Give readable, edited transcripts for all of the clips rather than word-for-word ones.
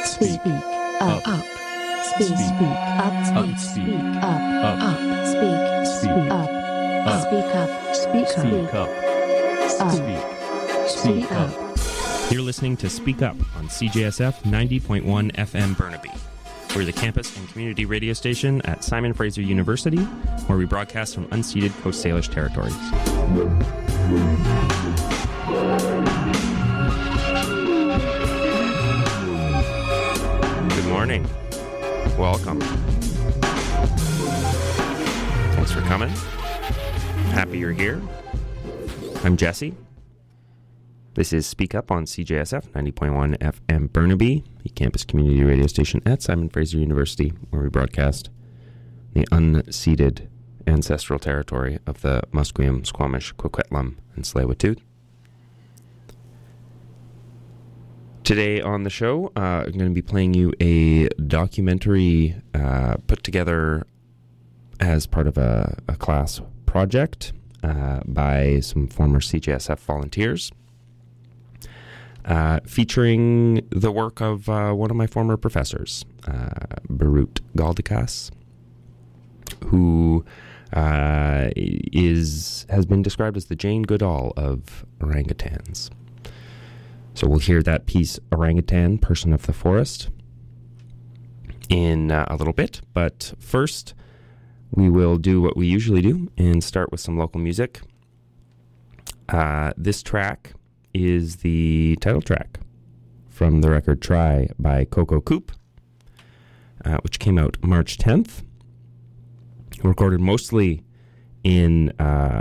Speak up. Speak up. Speak up. Speak up. Speak up. Speak up. Speak up. You're listening to Speak Up on CJSF 90.1 FM Burnaby. We're the campus and community radio station at Simon Fraser University, where we broadcast from unceded Coast Salish territories. Good morning. Welcome. Thanks for coming. Happy you're here. I'm Jesse. This is Speak Up on CJSF 90.1 FM Burnaby, the campus community radio station at Simon Fraser University, where we broadcast the unceded ancestral territory of the Musqueam, Squamish, Coquitlam, and Tsleil-Waututh. Today on the show, I'm going to be playing you a documentary put together as part of a class project by some former CJSF volunteers, featuring the work of one of my former professors, Barut Galdikas, who has been described as the Jane Goodall of orangutans. So we'll hear that piece, Orangutan, Person of the Forest, in a little bit. But first, we will do what we usually do and start with some local music. This track is the title track from the record Try by Coco Coop, which came out March 10th. Recorded mostly in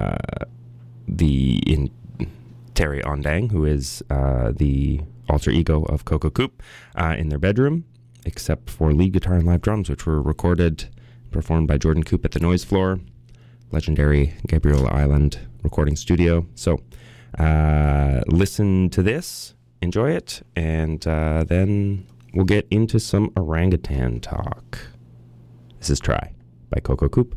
Terry Ondang, who is the alter ego of Coco Coop, in their bedroom, except for lead guitar and live drums, which were performed by Jordan Coop at the Noise Floor, legendary Gabriel Island recording studio. So listen to this, enjoy it, and then we'll get into some orangutan talk. This is Try by Coco Coop.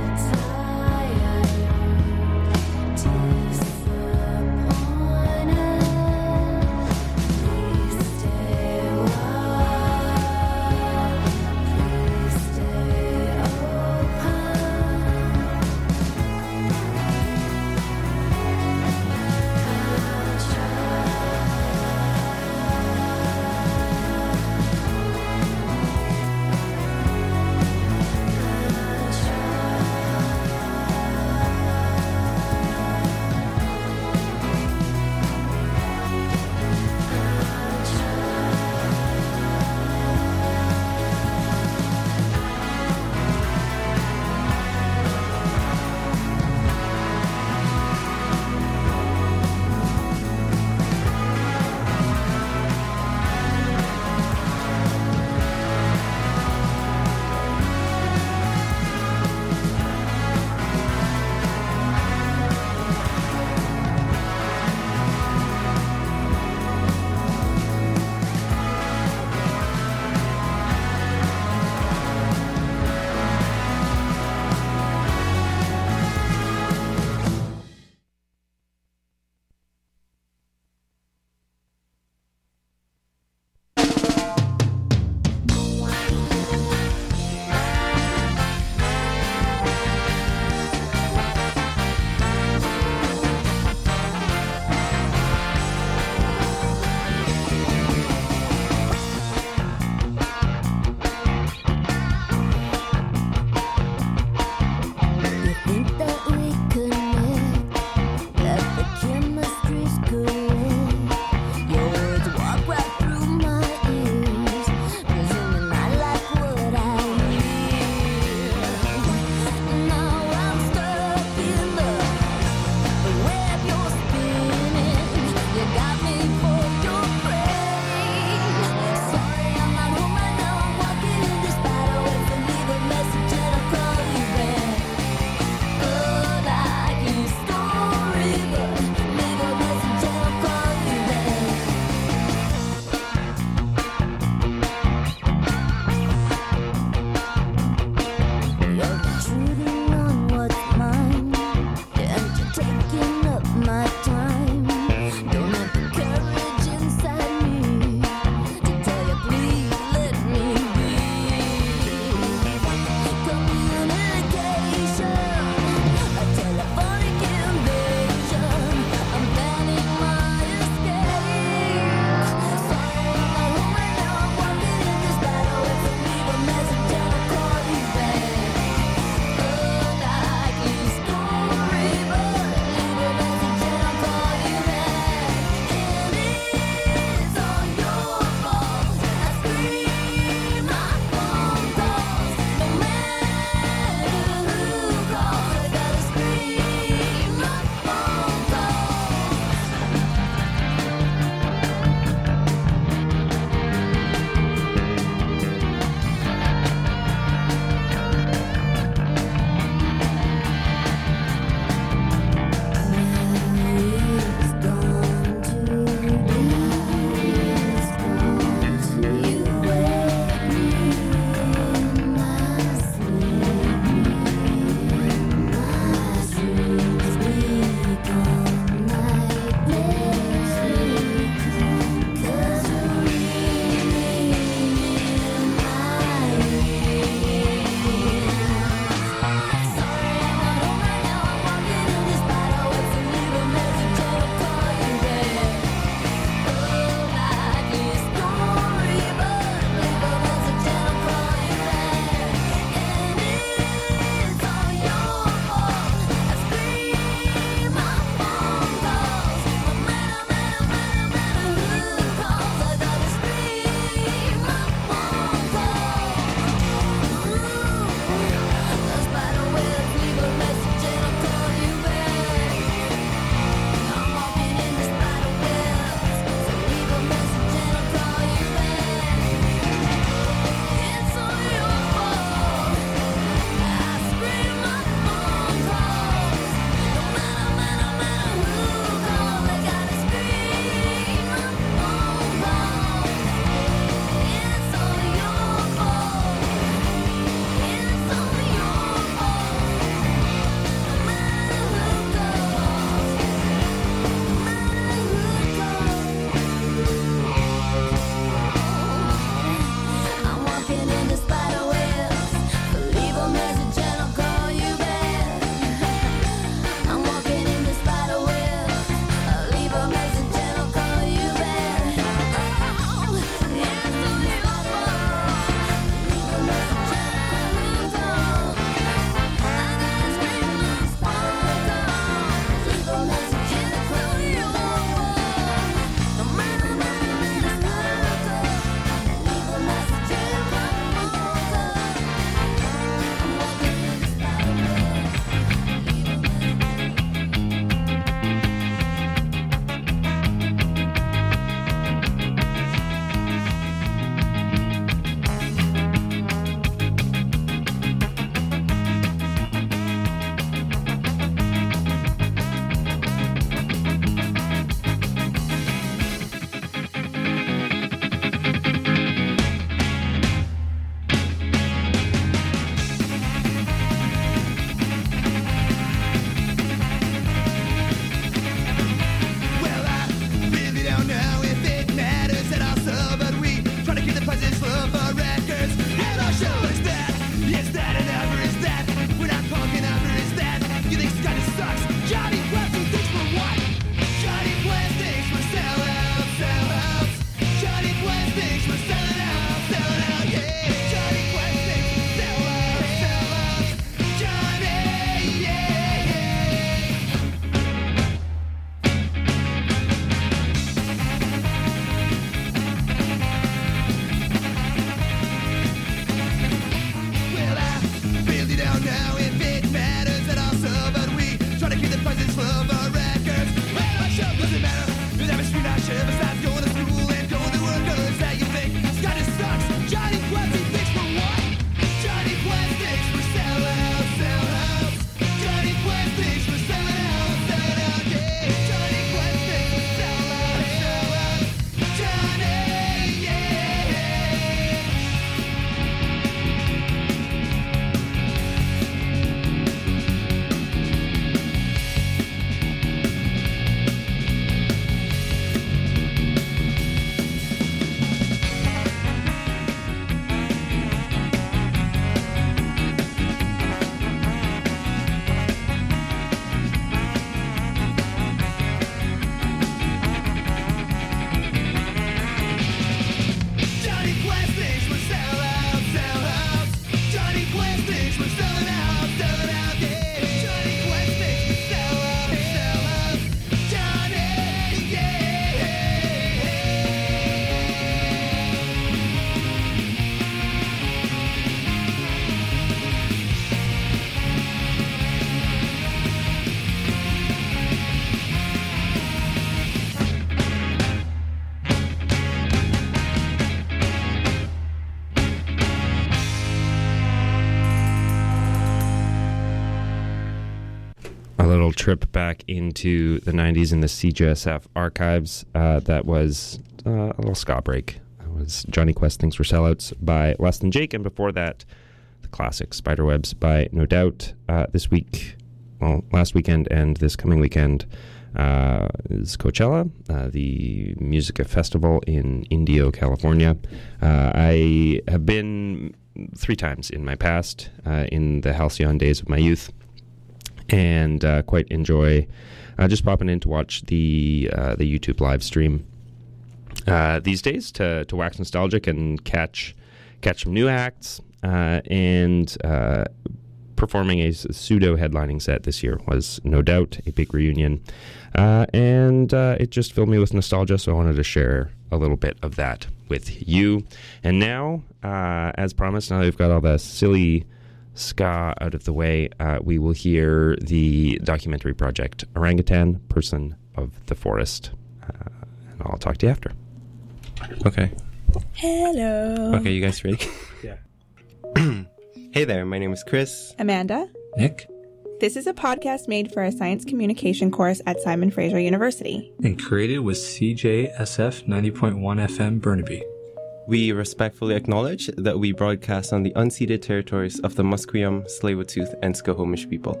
little trip back into the 90s in the CJSF archives. That was a little ska break. That was Johnny Quest Thinks We're Sellouts by Less Than Jake, and before that, the classic Spiderwebs by No Doubt. Last weekend and this coming weekend is Coachella, the music festival in Indio, California. I have been 3 times in my past, in the halcyon days of my youth, and quite enjoy just popping in to watch the YouTube live stream these days to wax nostalgic and catch some new acts, and performing a pseudo headlining set this year was No Doubt, a big reunion, and it just filled me with nostalgia, so I wanted to share a little bit of that with you. And now, as promised, now that we've got all the silly ska out of the way, we will hear the documentary project Orangutan, Person of the Forest, and I'll talk to you after. Okay. Hello. Okay, you guys ready? Yeah. Hey there, my name is Chris. Amanda. Nick. This is a podcast made for a science communication course at Simon Fraser University. And created with CJSF 90.1 FM Burnaby. We respectfully acknowledge that we broadcast on the unceded territories of the Musqueam, Tsleil-Waututh, and Skokomish people.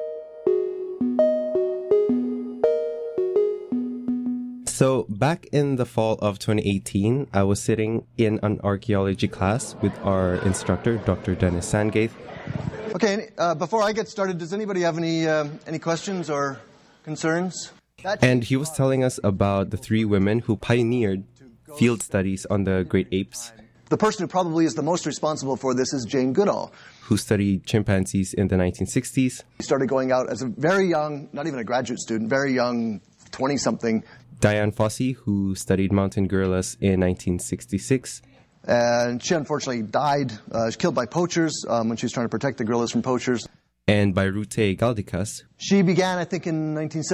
So, back in the fall of 2018, I was sitting in an archaeology class with our instructor, Dr. Dennis Sandgaith. Okay, before I get started, does anybody have any questions or concerns? And he was telling us about the 3 women who pioneered field studies on the great apes. The person who probably is the most responsible for this is Jane Goodall, who studied chimpanzees in the 1960s. He started going out as a very young, not even a graduate student, very young, 20-something. Diane Fossey, who studied mountain gorillas in 1966. And she unfortunately died. She was killed by poachers when she was trying to protect the gorillas from poachers. And Bairute Galdikas. She began, I think, in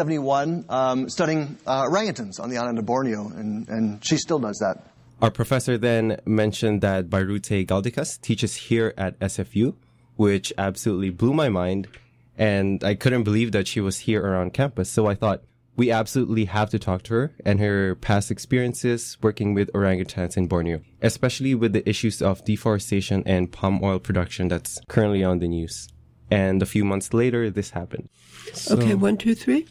1971 studying orangutans on the island of Borneo, and she still does that. Our professor then mentioned that Bairute Galdikas teaches here at SFU, which absolutely blew my mind, and I couldn't believe that she was here around campus, so I thought, we absolutely have to talk to her and her past experiences working with orangutans in Borneo, especially with the issues of deforestation and palm oil production that's currently on the news. And a few months later, this happened. Okay, 1, 2, 3.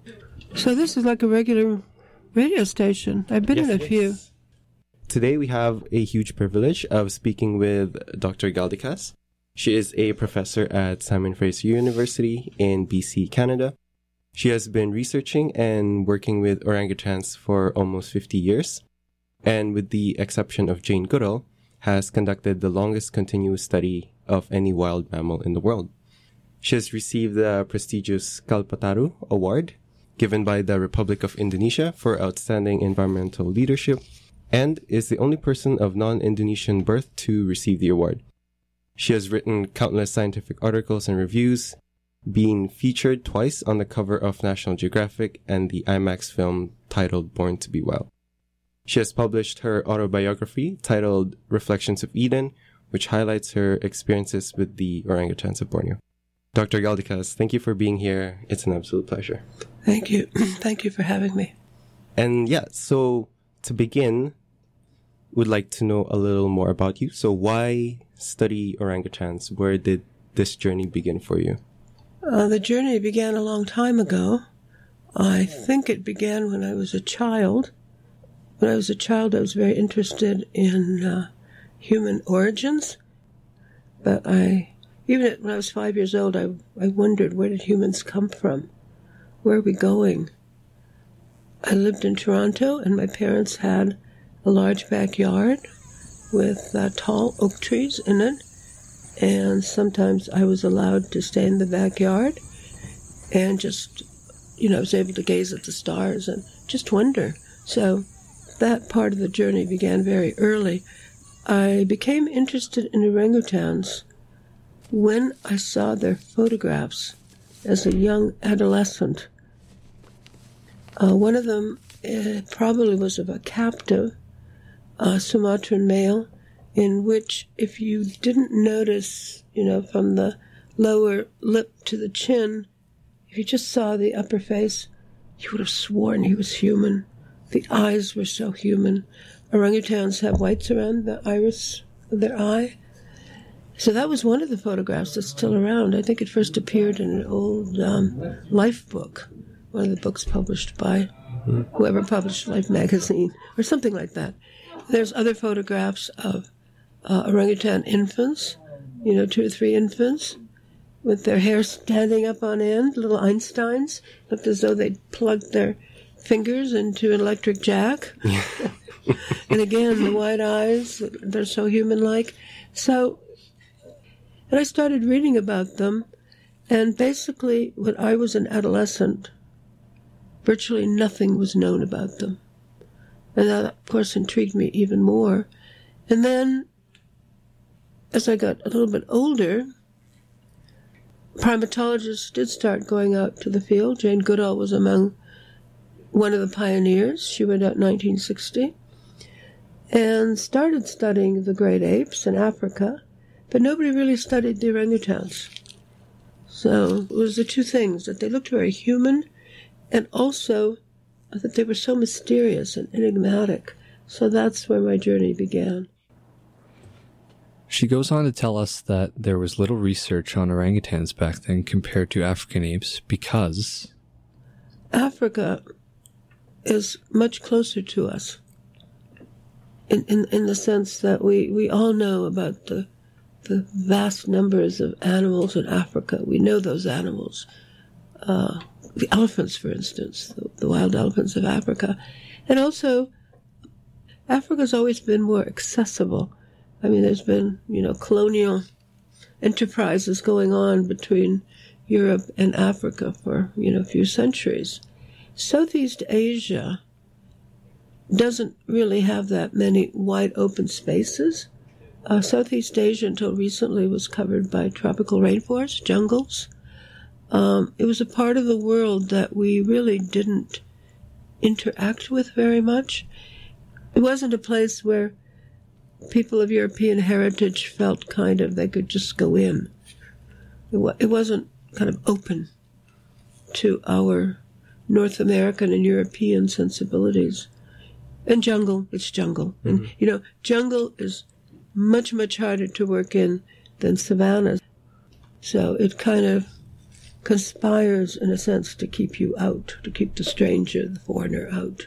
So this is like a regular radio station. I've been in a few. Today we have a huge privilege of speaking with Dr. Galdikas. She is a professor at Simon Fraser University in BC, Canada. She has been researching and working with orangutans for almost 50 years, and with the exception of Jane Goodall, has conducted the longest continuous study of any wild mammal in the world. She has received the prestigious Kalpataru Award, given by the Republic of Indonesia for outstanding environmental leadership, and is the only person of non-Indonesian birth to receive the award. She has written countless scientific articles and reviews, being featured twice on the cover of National Geographic and the IMAX film titled Born to Be Wild. She has published her autobiography titled Reflections of Eden, which highlights her experiences with the orangutans of Borneo. Dr. Galdikas, thank you for being here. It's an absolute pleasure. Thank you. Thank you for having me. And yeah, so to begin, would like to know a little more about you. So why study orangutans? Where did this journey begin for you? The journey began a long time ago. I think it began when I was a child. When I was a child, I was very interested in human origins. But even when I was 5 years old, I wondered, where did humans come from? Where are we going? I lived in Toronto, and my parents had a large backyard with tall oak trees in it. And sometimes I was allowed to stay in the backyard and just, I was able to gaze at the stars and just wonder. So that part of the journey began very early. I became interested in orangutans when I saw their photographs as a young adolescent. One of them probably was of a captive Sumatran male, in which if you didn't notice, from the lower lip to the chin, If you just saw the upper face, you would have sworn he was human. The eyes were so human. Orangutans have whites around the iris of their eye. So that was one of the photographs that's still around. I think it first appeared in an old Life book, one of the books published by whoever published Life magazine, or something like that. There's other photographs of orangutan infants, 2 or 3 infants, with their hair standing up on end, little Einsteins, looked as though they'd plugged their fingers into an electric jack. And again, the white eyes, they're so human-like. And I started reading about them, and basically, when I was an adolescent, virtually nothing was known about them. And that, of course, intrigued me even more. And then, as I got a little bit older, primatologists did start going out to the field. Jane Goodall was among one of the pioneers. She went out in 1960 and started studying the great apes in Africa, but nobody really studied the orangutans. So it was the two things, that they looked very human, and also that they were so mysterious and enigmatic. So that's where my journey began. She goes on to tell us that there was little research on orangutans back then compared to African apes because Africa is much closer to us in the sense that we all know about the vast numbers of animals in Africa. We know those animals. The elephants, for instance, the wild elephants of Africa. And also, Africa's always been more accessible. I mean, there's been, colonial enterprises going on between Europe and Africa for, a few centuries. Southeast Asia doesn't really have that many wide open spaces. Southeast Asia, until recently, was covered by tropical rainforests, jungles. It was a part of the world that we really didn't interact with very much. It wasn't a place where people of European heritage felt they could just go in. It wasn't kind of open to our North American and European sensibilities. And jungle, it's jungle. Mm-hmm. And, jungle is much, much harder to work in than savannas. So it kind of conspires, in a sense, to keep you out, to keep the stranger, the foreigner out.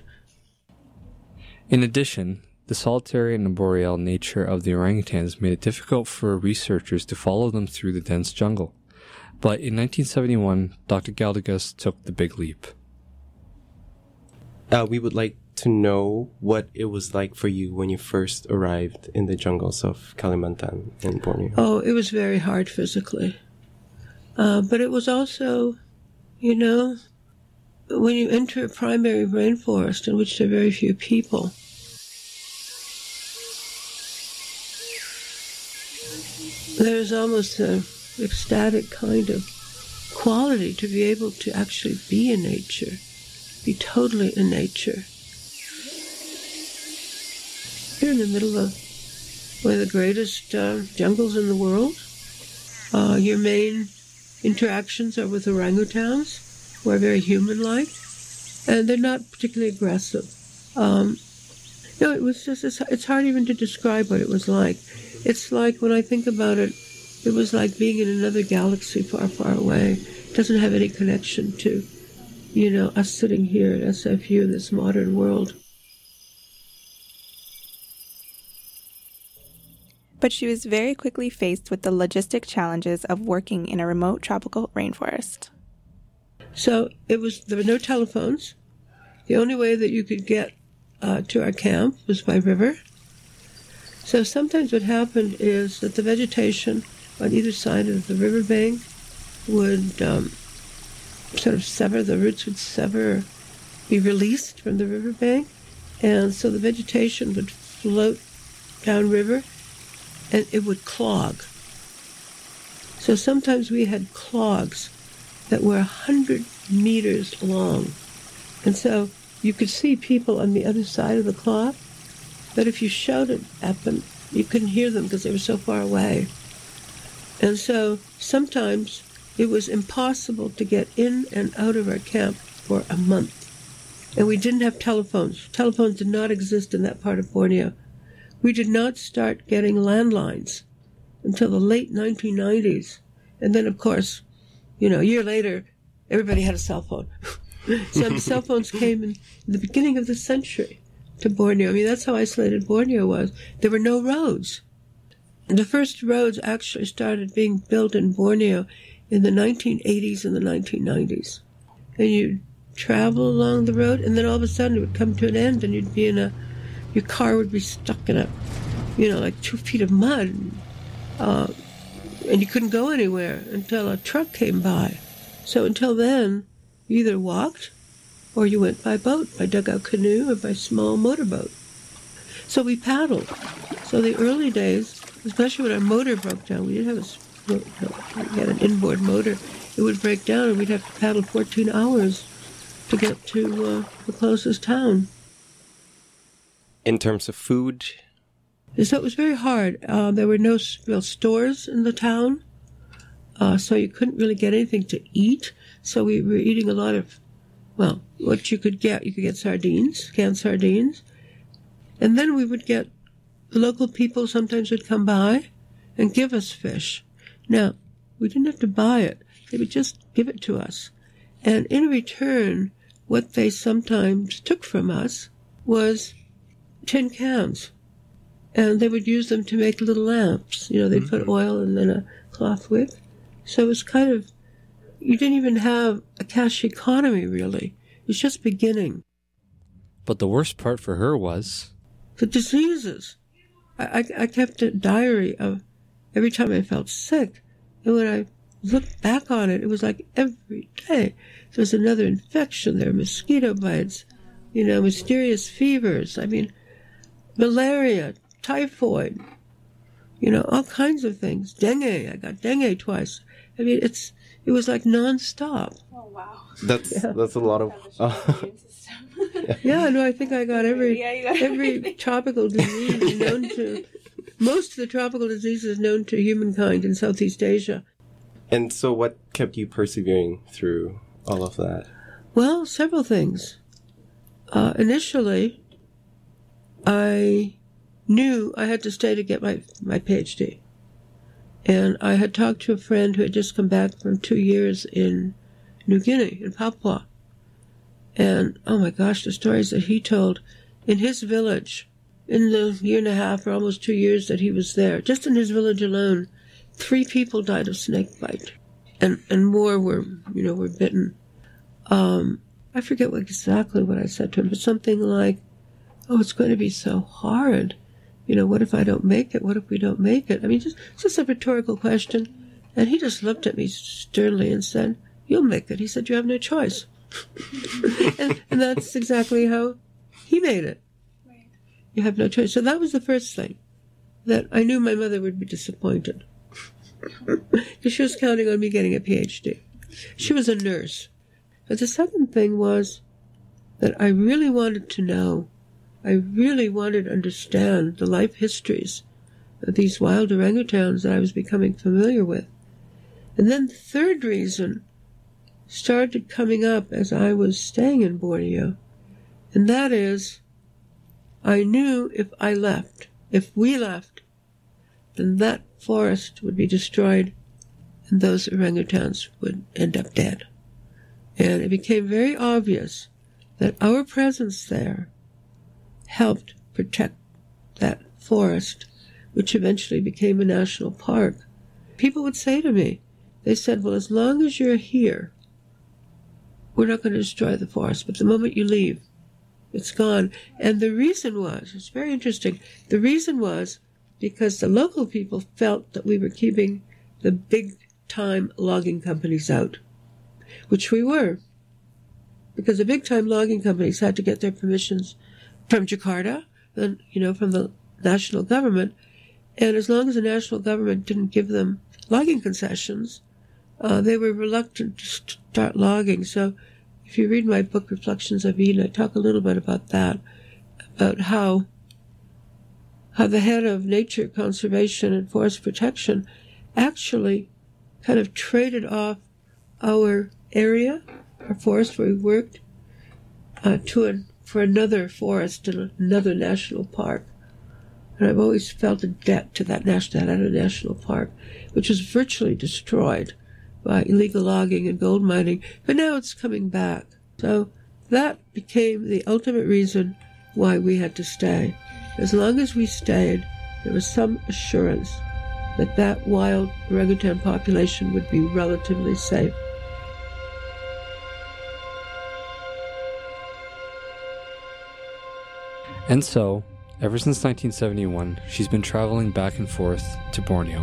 In addition, the solitary and arboreal nature of the orangutans made it difficult for researchers to follow them through the dense jungle. But in 1971, Dr. Galdikas took the big leap. We would like to know what it was like for you when you first arrived in the jungles of Kalimantan in Borneo. Oh, it was very hard physically. But it was also, when you enter a primary rainforest in which there are very few people, there's almost an ecstatic kind of quality to be able to actually be in nature, be totally in nature. You're in the middle of one of the greatest jungles in the world. Your main interactions are with orangutans, who are very human-like, and they're not particularly aggressive. It was just, it's hard even to describe what it was like. It's like, when I think about it, it was like being in another galaxy far, far away. It doesn't have any connection to, us sitting here at SFU, this modern world. But she was very quickly faced with the logistic challenges of working in a remote tropical rainforest. So there were no telephones. The only way that you could get to our camp was by river. So sometimes what happened is that the vegetation on either side of the riverbank would sort of sever, the roots would sever, be released from the riverbank, and so the vegetation would float downriver, and it would clog. So sometimes we had clogs that were 100 meters long. And so you could see people on the other side of the clog, but if you shouted at them, you couldn't hear them because they were so far away. And so sometimes it was impossible to get in and out of our camp for a month. And we didn't have telephones. Telephones did not exist in that part of Borneo. We did not start getting landlines until the late 1990s. And then, of course, a year later, everybody had a cell phone. So the cell phones came in the beginning of the century to Borneo. I mean, that's how isolated Borneo was. There were no roads. The first roads actually started being built in Borneo in the 1980s and the 1990s. And you'd travel along the road, and then all of a sudden it would come to an end, and you'd be your car would be stuck in like 2 feet of mud. And you couldn't go anywhere until a truck came by. So until then, you either walked or you went by boat, by dugout canoe or by small motorboat. So we paddled. So the early days, especially when our motor broke down, we didn't have we had an inboard motor. It would break down and we'd have to paddle 14 hours to get to the closest town. In terms of food? So it was very hard. There were no real stores in the town, so you couldn't really get anything to eat. So we were eating a lot of, what you could get. You could get sardines, canned sardines. And then we would get, the local people sometimes would come by and give us fish. Now, we didn't have to buy it. They would just give it to us. And in return, what they sometimes took from us was tin cans. And they would use them to make little lamps. They'd put oil and then a cloth wick. So it was kind of, you didn't even have a cash economy, really. It was just beginning. But the worst part for her was the diseases. I kept a diary of every time I felt sick. And when I looked back on it, it was like every day there was another infection. There were mosquito bites, mysterious fevers. I mean, malaria, typhoid, all kinds of things. Dengue. I got dengue twice. I mean, it was like nonstop. Oh, wow. That's a lot of... Yeah, no, I think I got every tropical disease known to... Most of the tropical diseases known to humankind in Southeast Asia. And so what kept you persevering through all of that? Well, several things. Initially, I knew I had to stay to get my PhD. And I had talked to a friend who had just come back from 2 years in New Guinea, in Papua. And, oh my gosh, the stories that he told in his village, in the year and a half or almost 2 years that he was there, just in his village alone, 3 people died of snake bite. And more were bitten. I forget exactly what I said to him, but something like, oh, it's going to be so hard. What if I don't make it? What if we don't make it? I mean, just a rhetorical question. And he just looked at me sternly and said, you'll make it. He said, you have no choice. and that's exactly how he made it. Right. You have no choice. So that was the first thing, that I knew my mother would be disappointed. Because she was counting on me getting a PhD. She was a nurse. But the second thing was that I really wanted to know, I really wanted to understand the life histories of these wild orangutans that I was becoming familiar with. And then the third reason started coming up as I was staying in Borneo, and that is, I knew if we left, then that forest would be destroyed and those orangutans would end up dead. And it became very obvious that our presence there helped protect that forest, which eventually became a national park. People would say to me, they said, well, as long as you're here, we're not going to destroy the forest, but the moment you leave, it's gone. And the reason was, it's very interesting, the reason was because the local people felt that we were keeping the big-time logging companies out, which we were, because the big-time logging companies had to get their permissions from Jakarta, and, from the national government, and as long as the national government didn't give them logging concessions, they were reluctant to start logging. So if you read my book, Reflections of Eden, I talk a little bit about that, about how the head of nature conservation and forest protection actually kind of traded off our area, our forest where we worked, for another forest in another national park. And I've always felt a debt to that other national park, which was virtually destroyed by illegal logging and gold mining, but now it's coming back. So that became the ultimate reason why we had to stay. As long as we stayed, there was some assurance that that wild orangutan population would be relatively safe. And so, ever since 1971, she's been traveling back and forth to Borneo.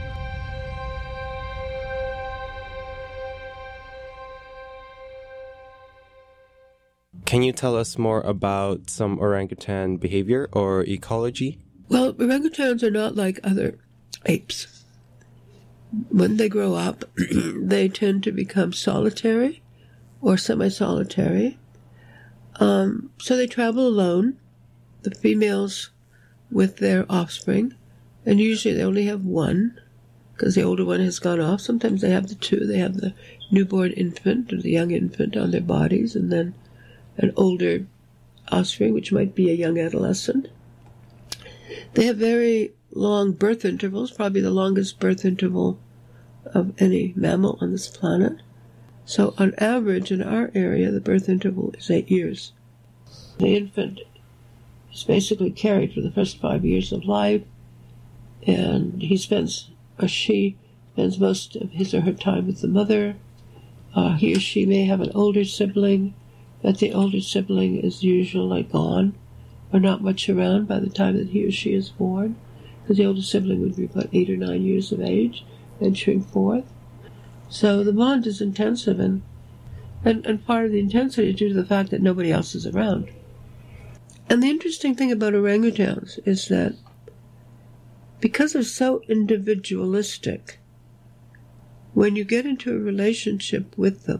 Can you tell us more about some orangutan behavior or ecology? Well, orangutans are not like other apes. When they grow up, they tend to become solitary or semi-solitary. So they travel alone, the females with their offspring, and usually they only have one, because the older one has gone off. Sometimes they have the two. They have the newborn infant or the young infant on their bodies, and then an older offspring, which might be a young adolescent. They have very long birth intervals, probably the longest birth interval of any mammal on this planet. So on average, in our area, the birth interval is 8 years. The infant is basically carried for the first 5 years of life, and she spends most of his or her time with the mother. He or she may have an older sibling, but the older sibling is usually gone or not much around by the time that he or she is born, because the older sibling would be about 8 or 9 years of age, venturing forth. So the bond is intensive, and part of the intensity is due to the fact that nobody else is around. And the interesting thing about orangutans is that because they're so individualistic, when you get into a relationship with them,